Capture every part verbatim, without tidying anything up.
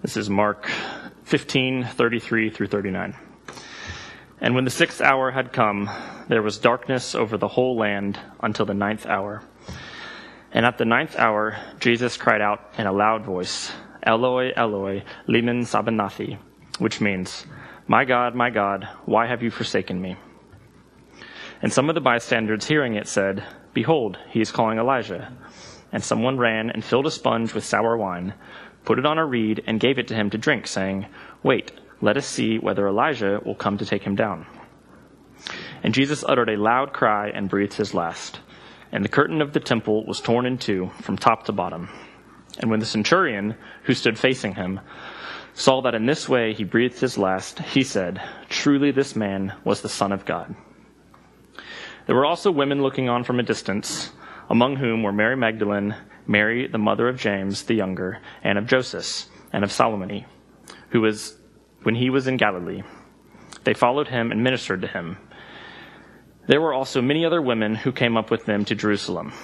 This is Mark fifteen, thirty-three through thirty-nine. And when the sixth hour had come, there was darkness over the whole land until the ninth hour. And at the ninth hour, Jesus cried out in a loud voice, Eloi, Eloi, lema sabachthani, which means, My God, my God, why have you forsaken me? And some of the bystanders hearing it said, Behold, he is calling Elijah. And someone ran and filled a sponge with sour wine, put it on a reed, and gave it to him to drink, saying, Wait, let us see whether Elijah will come to take him down. And Jesus uttered a loud cry and breathed his last. And the curtain of the temple was torn in two from top to bottom. And when the centurion, who stood facing him, saw that in this way he breathed his last, he said, Truly this man was the Son of God. There were also women looking on from a distance, among whom were Mary Magdalene, Mary, the mother of James the younger, and of Joseph, and of Salome, who was, when he was in Galilee. They followed him and ministered to him. There were also many other women who came up with them to Jerusalem.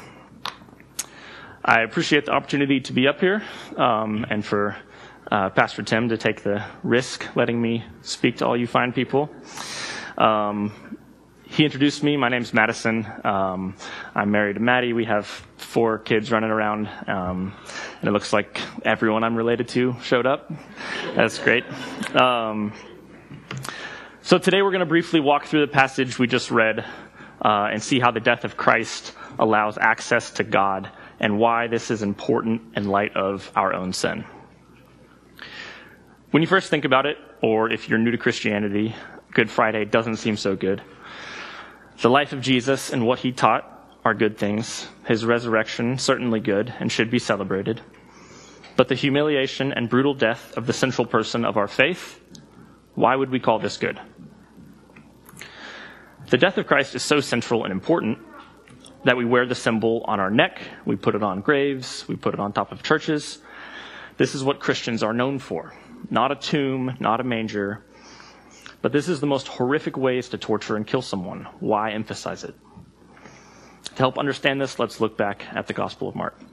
I appreciate the opportunity to be up here, um, and for uh, Pastor Tim to take the risk letting me speak to all you fine people. Um, He introduced me. My name's Madison. Um, I'm married to Maddie. We have four kids running around, um, and it looks like everyone I'm related to showed up. That's great. Um, so today we're going to briefly walk through the passage we just read uh, and see how the death of Christ allows access to God and why this is important in light of our own sin. When you first think about it, or if you're new to Christianity, Good Friday doesn't seem so good. The life of Jesus and what he taught are good things. His resurrection, certainly good and should be celebrated. But the humiliation and brutal death of the central person of our faith, why would we call this good? The death of Christ is so central and important that we wear the symbol on our neck, we put it on graves, we put it on top of churches. This is what Christians are known for. Not a tomb, not a manger. But this is the most horrific ways to torture and kill someone. Why emphasize it? To help understand this, let's look back at the Gospel of Mark.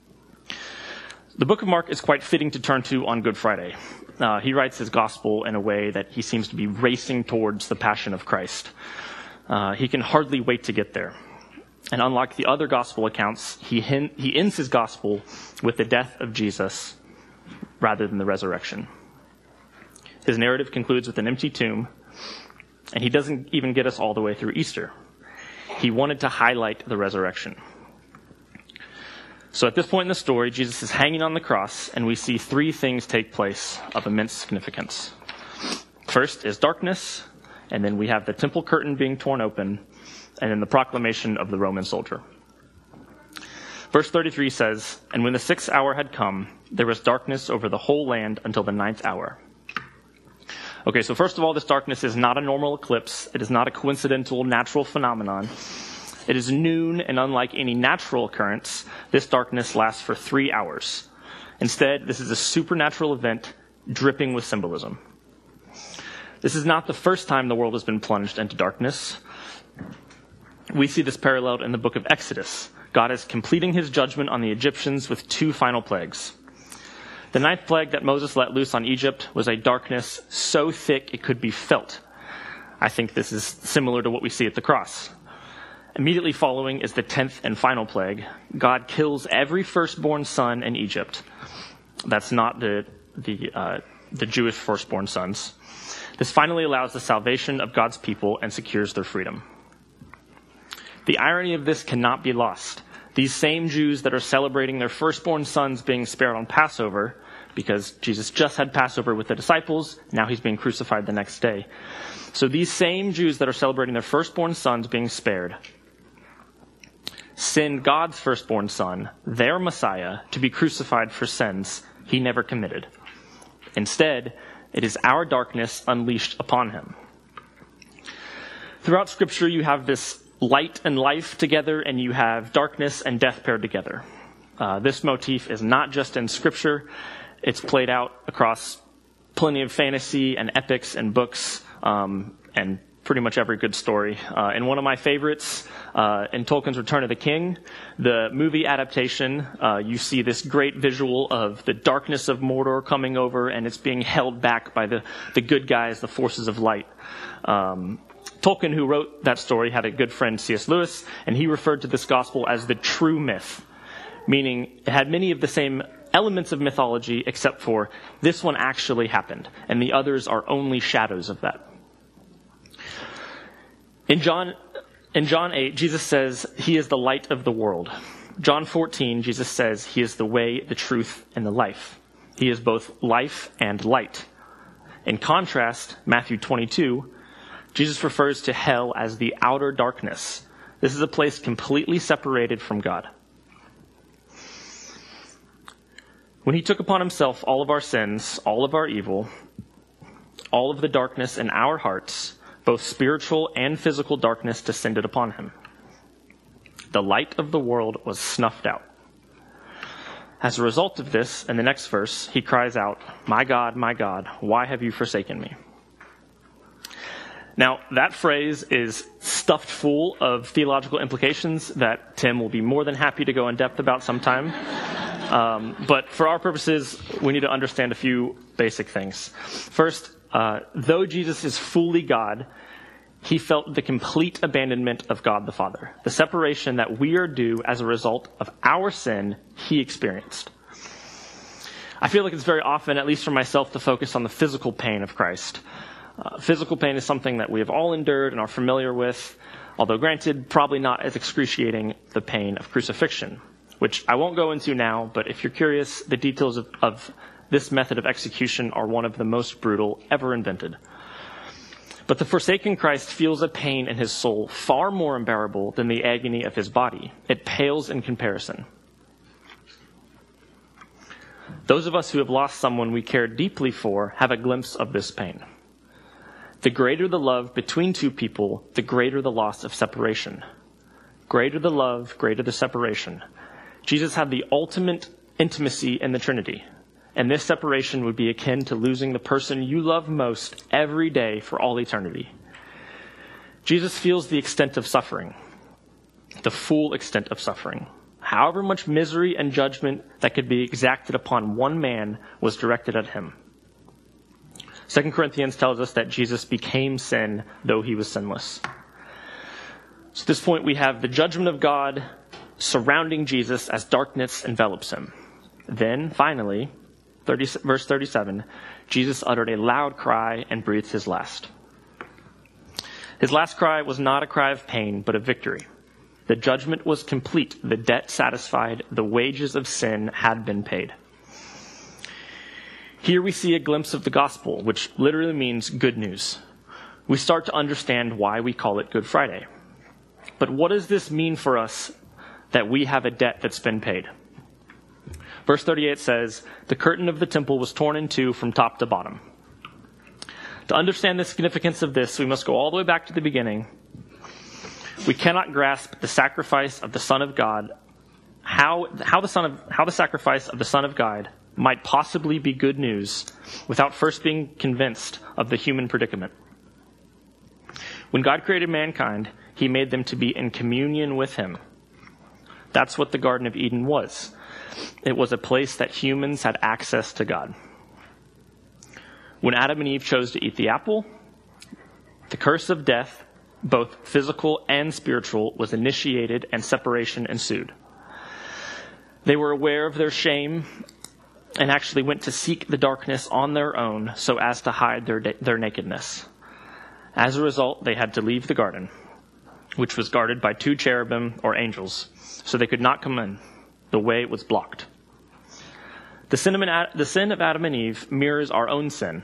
The book of Mark is quite fitting to turn to on Good Friday. Uh, he writes his gospel in a way that he seems to be racing towards the passion of Christ. Uh, he can hardly wait to get there. And unlike the other gospel accounts, he, hin- he ends his gospel with the death of Jesus rather than the resurrection. His narrative concludes with an empty tomb, and he doesn't even get us all the way through Easter. He wanted to highlight the resurrection. So at this point in the story, Jesus is hanging on the cross, and we see three things take place of immense significance. First is darkness, and then we have the temple curtain being torn open, and then the proclamation of the Roman soldier. Verse thirty-three says, And when the sixth hour had come, there was darkness over the whole land until the ninth hour. Okay, so first of all, this darkness is not a normal eclipse. It is not a coincidental natural phenomenon. It is noon, and unlike any natural occurrence, this darkness lasts for three hours. Instead, this is a supernatural event dripping with symbolism. This is not the first time the world has been plunged into darkness. We see this paralleled in the book of Exodus. God is completing his judgment on the Egyptians with two final plagues. The ninth plague that Moses let loose on Egypt was a darkness so thick it could be felt. I think this is similar to what we see at the cross. Immediately following is the tenth and final plague. God kills every firstborn son in Egypt. That's not the the uh, the Jewish firstborn sons. This finally allows the salvation of God's people and secures their freedom. The irony of this cannot be lost. These same Jews that are celebrating their firstborn sons being spared on Passover, because Jesus just had Passover with the disciples, now he's being crucified the next day. So these same Jews that are celebrating their firstborn sons being spared send God's firstborn son, their Messiah, to be crucified for sins he never committed. Instead, it is our darkness unleashed upon him. Throughout Scripture, you have this light and life together, and you have darkness and death paired together. Uh, this motif is not just in Scripture. It's played out across plenty of fantasy and epics and books um, and pretty much every good story. Uh, and one of my favorites, uh, in Tolkien's Return of the King, the movie adaptation, uh, you see this great visual of the darkness of Mordor coming over, and it's being held back by the, the good guys, the forces of light. Um, Tolkien, who wrote that story, had a good friend, C S Lewis, and he referred to this gospel as the true myth, meaning it had many of the same elements of mythology, except for this one actually happened, and the others are only shadows of that. In John, in John eight, Jesus says he is the light of the world. John fourteen, Jesus says he is the way, the truth, and the life. He is both life and light. In contrast, Matthew twenty-two, Jesus refers to hell as the outer darkness. This is a place completely separated from God. When he took upon himself all of our sins, all of our evil, all of the darkness in our hearts, both spiritual and physical darkness descended upon him. The light of the world was snuffed out. As a result of this, in the next verse, he cries out, "My God, my God, why have you forsaken me?" Now, that phrase is stuffed full of theological implications that Tim will be more than happy to go in depth about sometime. Um, but for our purposes, we need to understand a few basic things. First, uh, though Jesus is fully God, he felt the complete abandonment of God the Father. The separation that we are due as a result of our sin, he experienced. I feel like it's very often, at least for myself, to focus on the physical pain of Christ. Uh, physical pain is something that we have all endured and are familiar with, although granted, probably not as excruciating the pain of crucifixion, which I won't go into now, but if you're curious, the details of, of this method of execution are one of the most brutal ever invented. But the forsaken Christ feels a pain in his soul far more unbearable than the agony of his body. It pales in comparison. Those of us who have lost someone we care deeply for have a glimpse of this pain. The greater the love between two people, the greater the loss of separation. Greater the love, greater the separation. Jesus had the ultimate intimacy in the Trinity, and this separation would be akin to losing the person you love most every day for all eternity. Jesus feels the extent of suffering, the full extent of suffering. However much misery and judgment that could be exacted upon one man was directed at him. Second Corinthians tells us that Jesus became sin, though he was sinless. So at this point, we have the judgment of God surrounding Jesus as darkness envelops him. Then, finally, thirty, verse thirty-seven, Jesus uttered a loud cry and breathed his last. His last cry was not a cry of pain, but of victory. The judgment was complete, the debt satisfied, the wages of sin had been paid. Here we see a glimpse of the gospel, which literally means good news. We start to understand why we call it Good Friday. But what does this mean for us that we have a debt that's been paid? Verse thirty-eight says, "The curtain of the temple was torn in two from top to bottom." To understand the significance of this, we must go all the way back to the beginning. We cannot grasp the sacrifice of the Son of God, how, how, the, son of, how the sacrifice of the Son of God might possibly be good news without first being convinced of the human predicament. When God created mankind, he made them to be in communion with him. That's what the Garden of Eden was. It was a place that humans had access to God. When Adam and Eve chose to eat the apple, the curse of death, both physical and spiritual, was initiated and separation ensued. They were aware of their shame and actually went to seek the darkness on their own so as to hide their their nakedness. As a result, they had to leave the garden, which was guarded by two cherubim or angels, so they could not come in. The way was blocked. The sin of, the sin of Adam and Eve mirrors our own sin.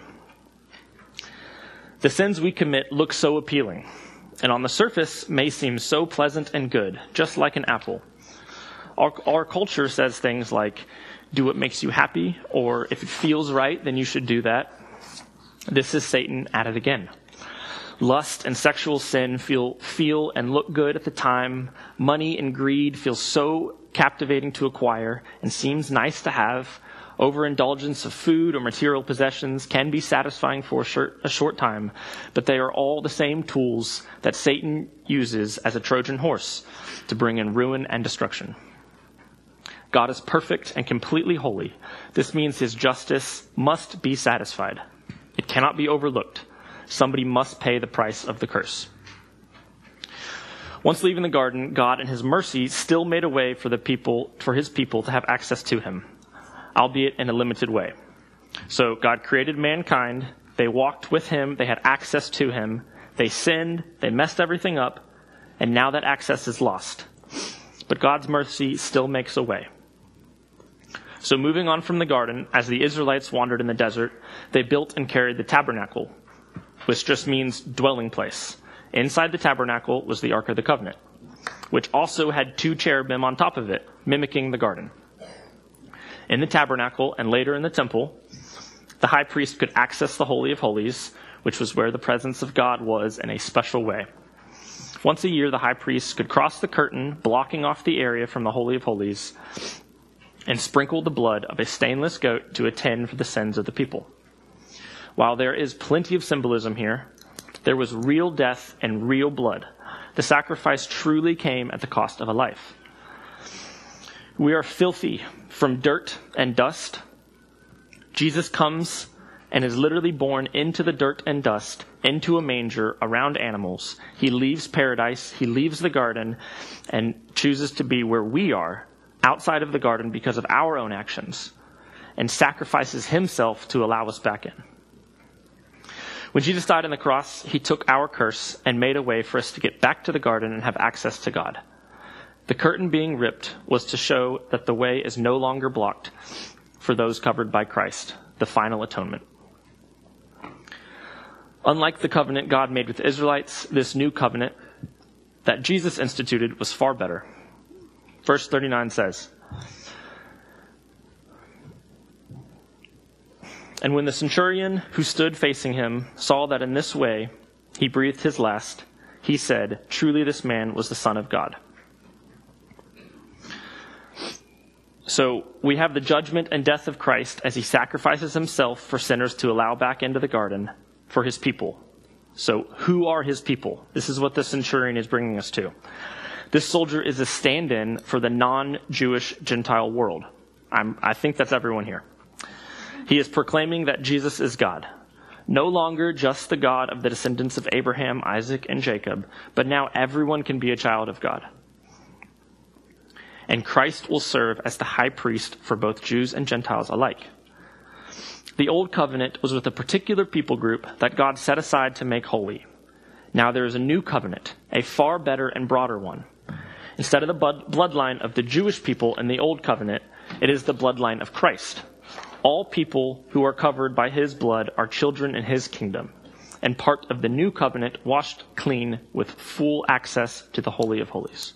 The sins we commit look so appealing, and on the surface may seem so pleasant and good, just like an apple. Our, our culture says things like, do what makes you happy, or if it feels right, then you should do that. This is Satan at it again. Lust and sexual sin feel feel and look good at the time. Money and greed feel so captivating to acquire and seems nice to have, Overindulgence of food or material possessions can be satisfying for a short, a short time, but they are all the same tools that Satan uses as a Trojan horse to bring in ruin and destruction. God is perfect and completely holy. This means his justice must be satisfied. It cannot be overlooked. Somebody must pay the price of the curse. Once leaving the garden, God in his mercy still made a way for the people, for his people to have access to him, albeit in a limited way. So God created mankind. They walked with him. They had access to him. They sinned. They messed everything up. And now that access is lost. But God's mercy still makes a way. So moving on from the garden, as the Israelites wandered in the desert, they built and carried the tabernacle, which just means dwelling place. Inside the tabernacle was the Ark of the Covenant, which also had two cherubim on top of it, mimicking the garden. In the tabernacle and later in the temple, the high priest could access the Holy of Holies, which was where the presence of God was in a special way. Once a year, the high priest could cross the curtain, blocking off the area from the Holy of Holies, and sprinkle the blood of a stainless goat to atone for the sins of the people. While there is plenty of symbolism here, there was real death and real blood. The sacrifice truly came at the cost of a life. We are filthy from dirt and dust. Jesus comes and is literally born into the dirt and dust, into a manger around animals. He leaves paradise, he leaves the garden, and chooses to be where we are, outside of the garden because of our own actions, and sacrifices himself to allow us back in. When Jesus died on the cross, he took our curse and made a way for us to get back to the garden and have access to God. The curtain being ripped was to show that the way is no longer blocked for those covered by Christ, the final atonement. Unlike the covenant God made with the Israelites, this new covenant that Jesus instituted was far better. Verse thirty-nine says, "And when the centurion who stood facing him saw that in this way he breathed his last, he said, 'Truly this man was the Son of God.'" So we have the judgment and death of Christ as he sacrifices himself for sinners to allow back into the garden for his people. So who are his people? This is what the centurion is bringing us to. This soldier is a stand-in for the non-Jewish Gentile world. I'm, I think that's everyone here. He is proclaiming that Jesus is God. No longer just the God of the descendants of Abraham, Isaac, and Jacob, but now everyone can be a child of God. And Christ will serve as the high priest for both Jews and Gentiles alike. The old covenant was with a particular people group that God set aside to make holy. Now there is a new covenant, a far better and broader one. Instead of the blood- bloodline of the Jewish people in the old covenant, it is the bloodline of Christ. All people who are covered by his blood are children in his kingdom, and part of the new covenant washed clean with full access to the Holy of Holies.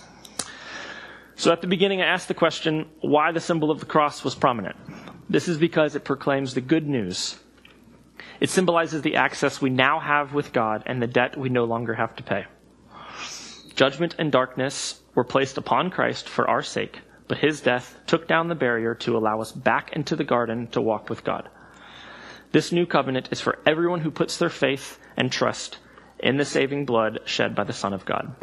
So at the beginning, I asked the question, why the symbol of the cross was prominent. This is because it proclaims the good news. It symbolizes the access we now have with God and the debt we no longer have to pay. Judgment and darkness were placed upon Christ for our sake, but his death took down the barrier to allow us back into the garden to walk with God. This new covenant is for everyone who puts their faith and trust in the saving blood shed by the Son of God.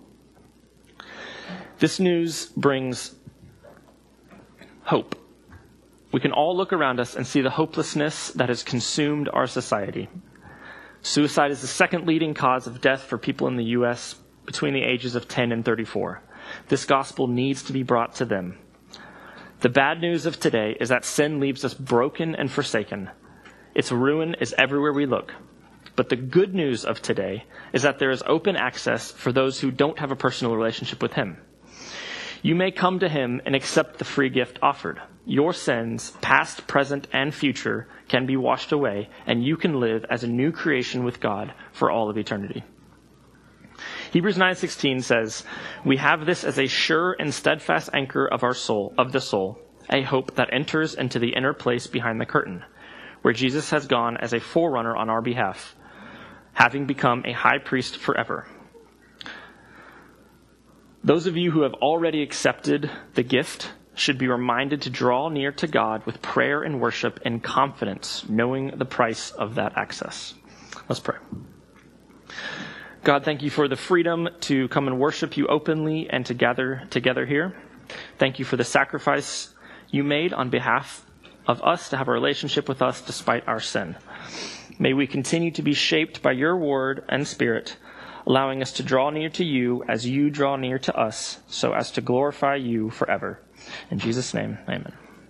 This news brings hope. We can all look around us and see the hopelessness that has consumed our society. Suicide is the second leading cause of death for people in the U S between the ages of ten and thirty-four. This gospel needs to be brought to them. The bad news of today is that sin leaves us broken and forsaken. Its ruin is everywhere we look. But the good news of today is that there is open access for those who don't have a personal relationship with him. You may come to him and accept the free gift offered. Your sins, past, present, and future, can be washed away, and you can live as a new creation with God for all of eternity. Hebrews nine sixteen says, "We have this as a sure and steadfast anchor of our soul, of the soul, a hope that enters into the inner place behind the curtain, where Jesus has gone as a forerunner on our behalf, having become a high priest forever." Those of you who have already accepted the gift should be reminded to draw near to God with prayer and worship and confidence, knowing the price of that access. Let's pray. God, thank you for the freedom to come and worship you openly and to gather together here. Thank you for the sacrifice you made on behalf of us to have a relationship with us despite our sin. May we continue to be shaped by your word and spirit, allowing us to draw near to you as you draw near to us, so as to glorify you forever. In Jesus' name, amen.